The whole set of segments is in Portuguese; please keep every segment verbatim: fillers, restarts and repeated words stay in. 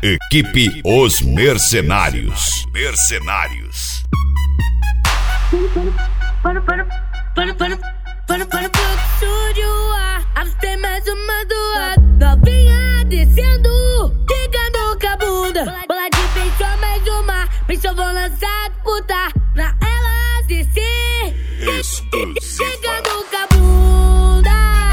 Equipe Os Mercenários. Mercenários. Para, para, para, para, para, para, para, estúdio A. Tem mais uma do A. Novinha descendo, ficando com a bunda. Bola de pensou mais uma. Pensou vou lançar disputa. Pra elas descer, ficando com a bunda.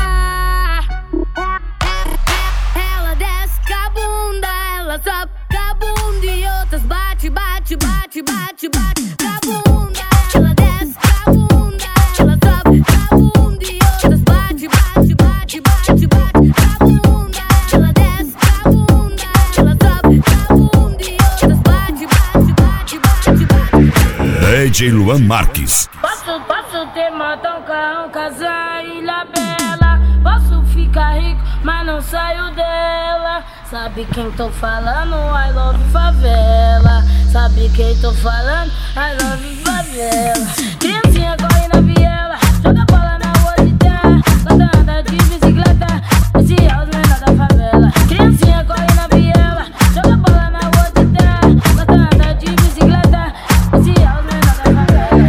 Ela desce com a bunda. Ela sobe com a bunda. E outras bate, bate, bate, bate, bate com a bunda. Ela desce com a bunda. Ela sobe com a bunda. E outras bate, bate, bate, bate, bate com a bunda. Ela desce com a bunda. Ela sobe com a bunda. E outras bate, bate, bate, bate, bate. D J Luan Marques. Posso, posso ter montão, carrão, casa, ilha bela. Posso ficar rico, mas não saio dela. Sabe quem tô falando? I love favela. Sabe quem tô falando? I love favela. Criancinha corre na viela, joga bola na rua de terra. Gata anda de bicicleta, esse é os menores da favela. Criancinha corre na viela, joga bola na rua de terra. Gata anda de bicicleta, esse é os menores da favela.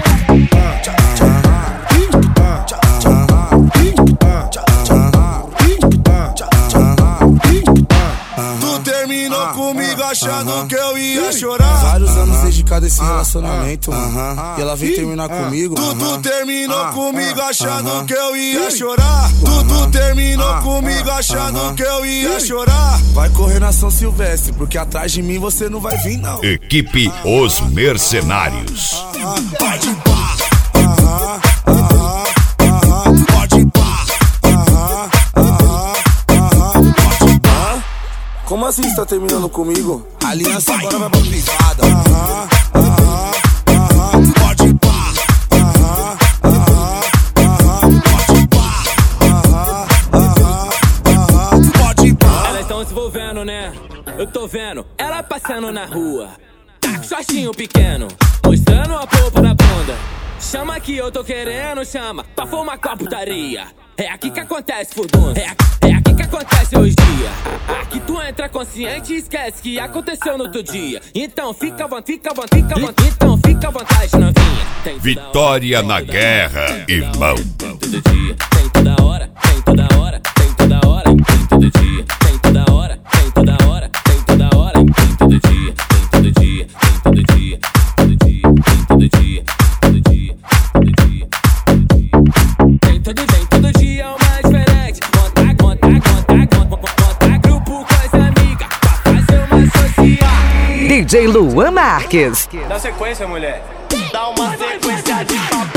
Tu terminou comigo achando que eu ia chorar. Vários anos dedicado a esse relacionamento, mano. E ela veio terminar comigo. Tu, tu terminou comigo achando que eu ia chorar. Tu, tu terminou comigo achando que eu ia chorar. Vai correr na São Silvestre, porque atrás de mim você não vai vir, não. Equipe Os Mercenários. Vai de pá. Pode pá. Pode pá. Como assim você tá terminando comigo? A aliança agora vai pra privada. Pode pá. Pode pá. Pode pá. Elas tão se envolvendo, né? Eu tô vendo ela passando na rua. Tá com shortinho pequeno, mostrando a polpa da bunda. Chama que eu tô querendo, chama pra fumar com a putaria. É aqui que acontece fudunça. É aqui, é aqui que acontece hoje dia. Aqui tu entra consciente e esquece que aconteceu no outro dia. Então fica à vontade, fica à vontade, fica à vontade. Então fica à vontade, novinha. Tem Vitória na guerra, irmão. Tem todo dia, tem toda hora, tem toda hora, tem toda hora, tem todo dia, tem toda hora, tem toda hora, tem toda hora, tem todo dia, tem todo dia, tem todo dia, tem todo dia, tem todo dia, todo dia, todo dia, tem todo dia, todo dia uma diferente. Montar, montar, montar, montar, montar grupo com as amigas pra fazer uma social. D J Luan Marques. Dá sequência, mulher. Dá uma sequência de papo.